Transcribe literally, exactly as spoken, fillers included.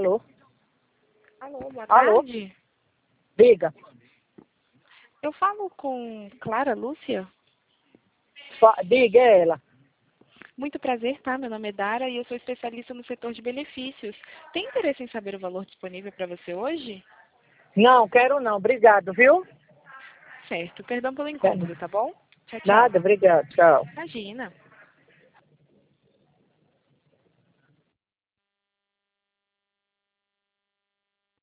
Alô? Alô, boa Alô? tarde. Diga. Eu falo com Clara Lúcia. Fa- Diga, é ela. Muito prazer, tá? Meu nome é Dara e eu sou especialista no setor de benefícios. Tem interesse em saber o valor disponível para você hoje? Não, quero não. Obrigado, viu? Certo. Perdão pelo incômodo, tá bom? Tchau, tchau. Nada, obrigado. Tchau. Imagina.